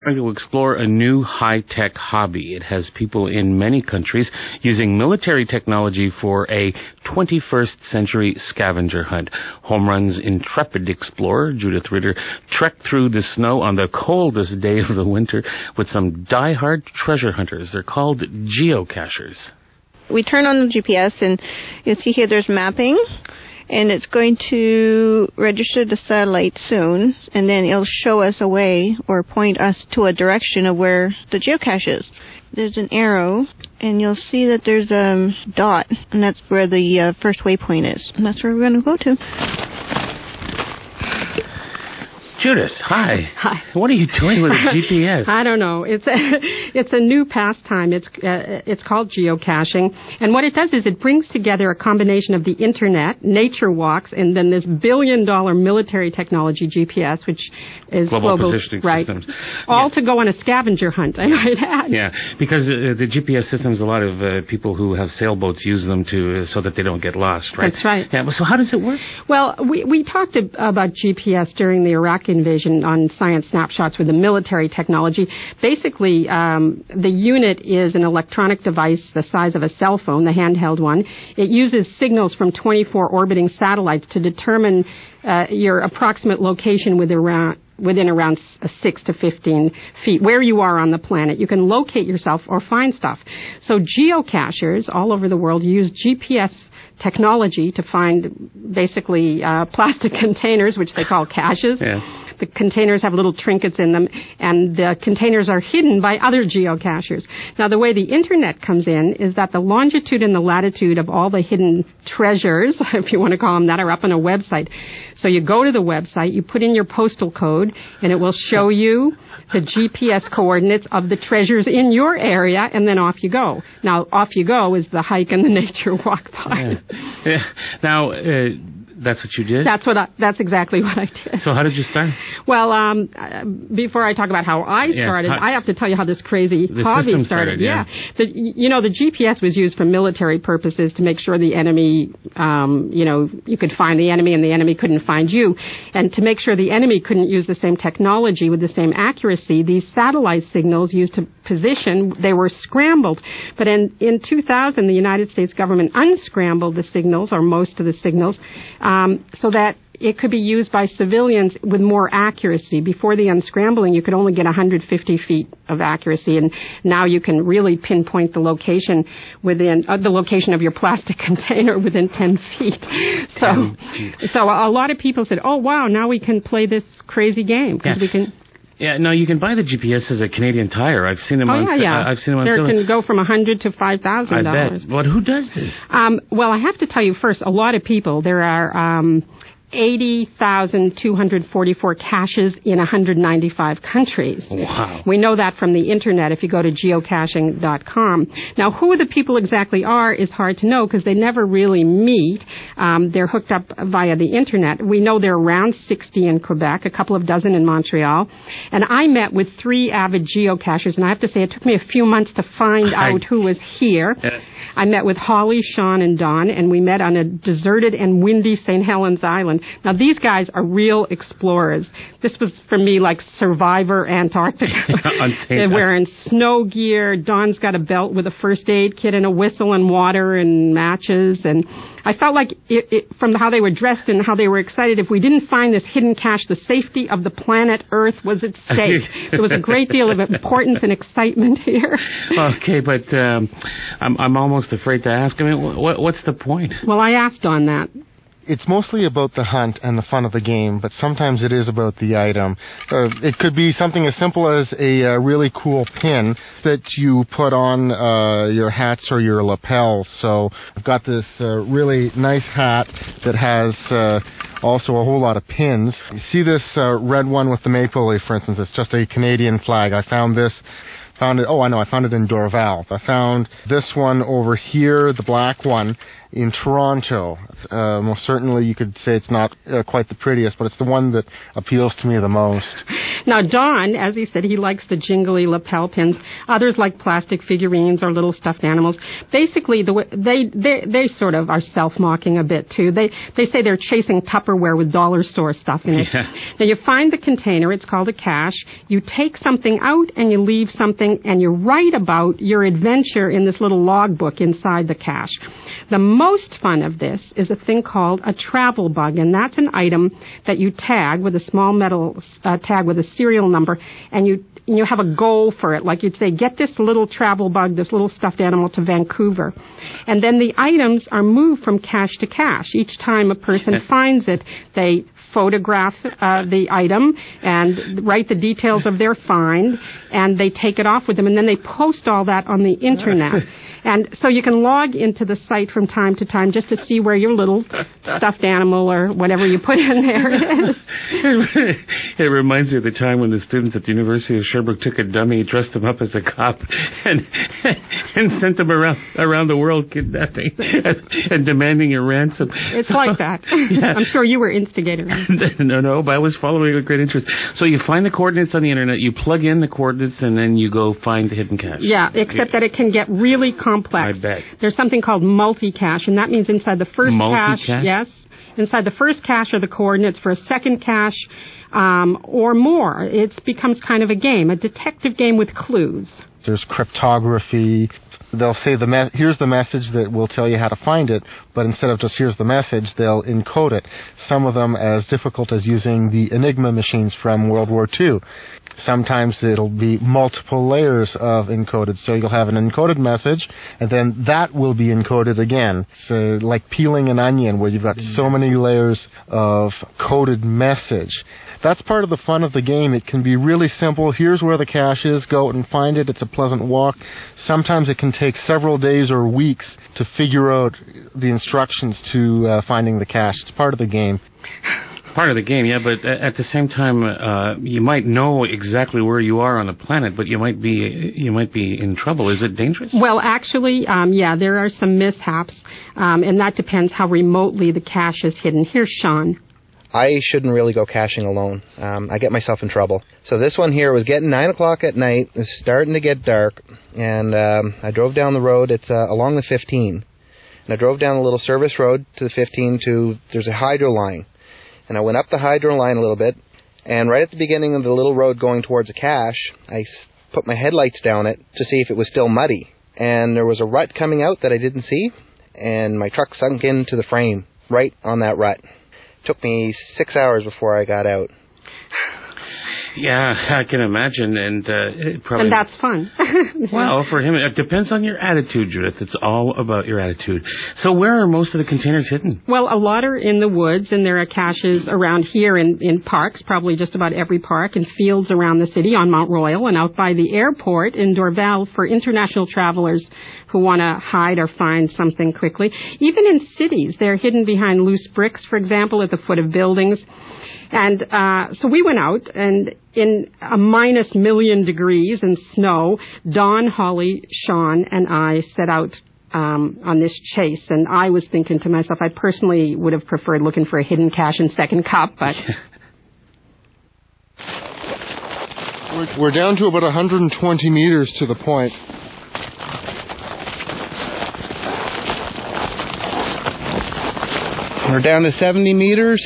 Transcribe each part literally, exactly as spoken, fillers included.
Trying to explore a new high-tech hobby. It has people in many countries using military technology for a twenty-first century scavenger hunt. Home Run's intrepid explorer, Judith Ritter, trekked through the snow on the coldest day of the winter with some die-hard treasure hunters. They're called geocachers. We turn on the G P S, and you'll see here there's mapping. And it's going to register the satellite soon, and then it'll show us a way or point us to a direction of where the geocache is. There's an arrow, and you'll see that there's a dot, and that's where the uh, first waypoint is. And that's where we're going to go to. Judith, hi. Hi. What are you doing with a G P S? I don't know. It's a, it's a new pastime. It's uh, it's called geocaching. And what it does is it brings together a combination of the Internet, nature walks, and then this billion-dollar military technology G P S, which is global, global positioning right, systems. All yeah. to go on a scavenger hunt, I might add. Yeah, because uh, the G P S systems, a lot of uh, people who have sailboats use them to uh, so that they don't get lost, right? That's right. Yeah. So how does it work? Well, we, we talked about G P S during the Iraq invasion on Science Snapshots with the military technology. Basically, um, the unit is an electronic device the size of a cell phone, the handheld one. It uses signals from twenty-four orbiting satellites to determine uh, your approximate location with around within around six to fifteen feet, where you are on the planet. You can locate yourself or find stuff. So geocachers all over the world use G P S technology to find basically uh, plastic containers, which they call caches. Yeah. The containers have little trinkets in them, and the containers are hidden by other geocachers. Now, the way the Internet comes in is that the longitude and the latitude of all the hidden treasures, if you want to call them that, are up on a website. So you go to the website, you put in your postal code, and it will show you the G P S coordinates of the treasures in your area, and then off you go. Now, off you go is the hike and the nature walk part. Yeah. Yeah. Now, uh, that's what you did? That's what I, that's exactly what I did. So how did you start? Well, um, uh, before I talk about how I yeah. started, how, I have to tell you how this crazy the hobby started. started. Yeah. yeah. The, you know, the G P S was used for military purposes to make sure the enemy, um, you know, you could find the enemy and the enemy couldn't find you. And to make sure the enemy couldn't use the same technology with the same accuracy, these satellite signals used to position, they were scrambled. But in, in two thousand, the United States government unscrambled the signals, or most of the signals, um, so that it could be used by civilians with more accuracy. Before the unscrambling, you could only get one hundred fifty feet of accuracy, and now you can really pinpoint the location within uh, the location of your plastic container within ten feet. So, so a lot of people said, "Oh, wow! Now we can play this crazy game because yeah. we can." Yeah, no, you can buy the G P S as a Canadian Tire. I've seen them oh, on. Yeah, yeah. I've seen them on. There Philly. can go from a hundred to five thousand dollars. I bet. But who does this? Um, well, I have to tell you first. A lot of people. There are um, eighty thousand two hundred forty-four caches in one hundred ninety-five countries. Wow. We know that from the Internet if you go to geocaching dot com. Now, who the people exactly are is hard to know because they never really meet. Um, they're hooked up via the Internet. We know there are around sixty in Quebec, a couple of dozen in Montreal. And I met with three avid geocachers, and I have to say it took me a few months to find I, out who was here. Yeah. I met with Holly, Sean, and Don, and we met on a deserted and windy Saint Helens Island. Now, these guys are real explorers. This was, for me, like Survivor Antarctica. They're wearing snow gear. Don's got a belt with a first aid kit and a whistle and water and matches. And I felt like, it, it, from how they were dressed and how they were excited, if we didn't find this hidden cache, the safety of the planet Earth was at stake. There was a great deal of importance and excitement here. Okay, but um, I'm, I'm almost afraid to ask. I mean, what, what's the point? Well, I asked Don that. It's mostly about the hunt and the fun of the game, but sometimes it is about the item. Uh, it could be something as simple as a uh, really cool pin that you put on uh, your hats or your lapels. So I've got this uh, really nice hat that has uh, also a whole lot of pins. You see this uh, red one with the maple leaf, for instance. It's just a Canadian flag. I found this found it, oh, I know, I found it in Dorval. I found this one over here, the black one, in Toronto. Uh, most certainly you could say it's not uh, quite the prettiest, but it's the one that appeals to me the most. Now, Don, as he said, he likes the jingly lapel pins. Others like plastic figurines or little stuffed animals. Basically, the way, they, they they sort of are self-mocking a bit, too. They they say they're chasing Tupperware with dollar store stuff in it. Yeah. Now, you find the container. It's called a cache. You take something out and you leave something, and you write about your adventure in this little logbook inside the cache. The most fun of this is a thing called a travel bug, and that's an item that you tag with a small metal uh, tag with a serial number, and you you have a goal for it. Like you'd say, get this little travel bug, this little stuffed animal to Vancouver. And then the items are moved from cache to cache. Each time a person finds it, they photograph uh, the item and write the details of their find, and they take it off with them, and then they post all that on the internet. And so you can log into the site from time to time just to see where your little stuffed animal or whatever you put in there is. It reminds me of the time when the students at the University of Sherbrooke took a dummy, dressed him up as a cop, and and sent them around around the world kidnapping and, and demanding a ransom. It's like that. Yeah. I'm sure you were instigating it. No, no, but I was following with great interest. So you find the coordinates on the internet, you plug in the coordinates, and then you go find the hidden cache. Yeah, except yeah. that it can get really complex. I bet. There's something called multi-cache, and that means inside the first multi-cache? cache, yes, inside the first cache are the coordinates for a second cache um, or more. It becomes kind of a game, a detective game with clues. There's cryptography. They'll say, the me- here's the message that will tell you how to find it, but instead of just here's the message, they'll encode it. Some of them as difficult as using the Enigma machines from World War Two. Sometimes it'll be multiple layers of encoded. So you'll have an encoded message, and then that will be encoded again. So like peeling an onion, where you've got so many layers of coded message. That's part of the fun of the game. It can be really simple. Here's where the cache is. Go out and find it. It's a pleasant walk. Sometimes it can take several days or weeks to figure out the instructions to uh, finding the cache. It's part of the game. Part of the game, yeah, but at the same time, uh, you might know exactly where you are on the planet, but you might be you might be in trouble. Is it dangerous? Well, actually, um, yeah, there are some mishaps, um, and that depends how remotely the cache is hidden. Here's Sean. I shouldn't really go caching alone. Um, I get myself in trouble. So this one here was getting nine o'clock at night. It's starting to get dark, and um, I drove down the road. It's uh, along the fifteen, and I drove down a little service road to the fifteen to there's a hydro line. And I went up the hydro line a little bit, and right at the beginning of the little road going towards a cache, I put my headlights down it to see if it was still muddy. And there was a rut coming out that I didn't see, and my truck sunk into the frame right on that rut. It took me six hours before I got out. Yeah, I can imagine, and uh, it probably. And that's fun. Well, for him, it depends on your attitude, Judith. It's all about your attitude. So, where are most of the containers hidden? Well, a lot are in the woods, and there are caches around here in, in parks, probably just about every park, and fields around the city on Mount Royal, and out by the airport in Dorval for international travelers who want to hide or find something quickly. Even in cities, they're hidden behind loose bricks, for example, at the foot of buildings. And uh, so we went out, and in a minus million degrees and snow, Don, Holly, Sean, and I set out um, on this chase. And I was thinking to myself, I personally would have preferred looking for a hidden cache in Second Cup, but... we're, we're down to about one hundred twenty meters to the point. We're down to seventy meters.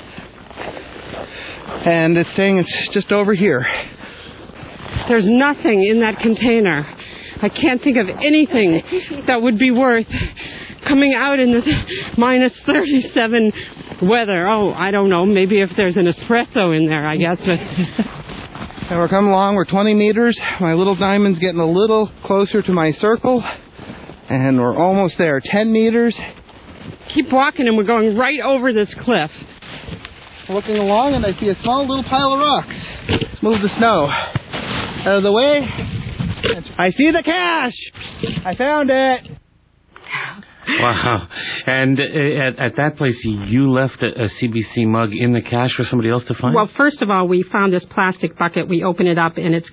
And it's saying it's just over here. There's nothing in that container. I can't think of anything that would be worth coming out in this minus thirty-seven weather. Oh, I don't know. Maybe if there's an espresso in there, I guess. But and we're coming along. We're twenty meters. My little diamond's getting a little closer to my circle. And we're almost there. ten meters. Keep walking, and we're going right over this cliff. Looking along, and I see a small little pile of rocks. Let's move the snow out of the way. I see the cache. I found it. Wow. And at, at that place, you left a, a C B C mug in the cache for somebody else to find? Well, first of all, we found this plastic bucket. We open it up, and it's got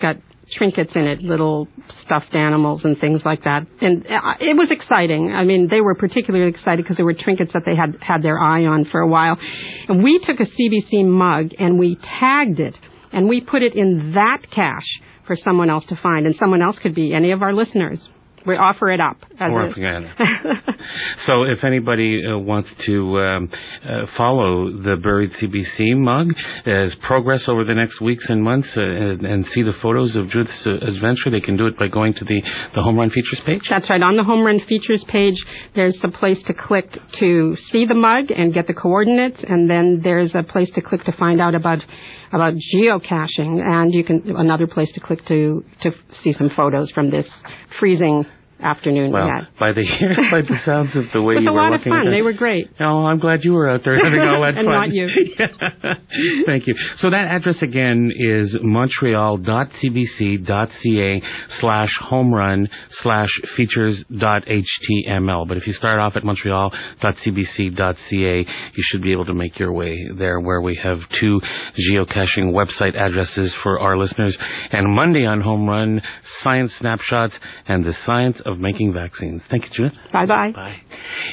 trinkets in it, little stuffed animals and things like that. And it was exciting. I mean, they were particularly excited because there were trinkets that they had had their eye on for a while. And we took a C B C mug and we tagged it, and we put it in that cache for someone else to find. And someone else could be any of our listeners. We offer it up. As We're a offering it. So if anybody uh, wants to um, uh, follow the Buried C B C mug as progress over the next weeks and months uh, and, and see the photos of Judith's uh, adventure, they can do it by going to the, the Home Run Features page? That's right. On the Home Run Features page, there's a place to click to see the mug and get the coordinates, and then there's a place to click to find out about about geocaching, and you can another place to click to to see some photos from this freezing afternoon well, we had. by the by the sounds of the way it was you a were lot of looking fun. at They were great. Oh, I'm glad you were out there having all that and fun. not you. Yeah. Thank you. So that address again is montreal.cbc.ca slash home run slash features dot html. But if you start off at montreal.cbc.ca, you should be able to make your way there, where we have two geocaching website addresses for our listeners. And Monday on Home Run, science snapshots and the science of making vaccines. Thank you, Judith. Bye-bye. Bye.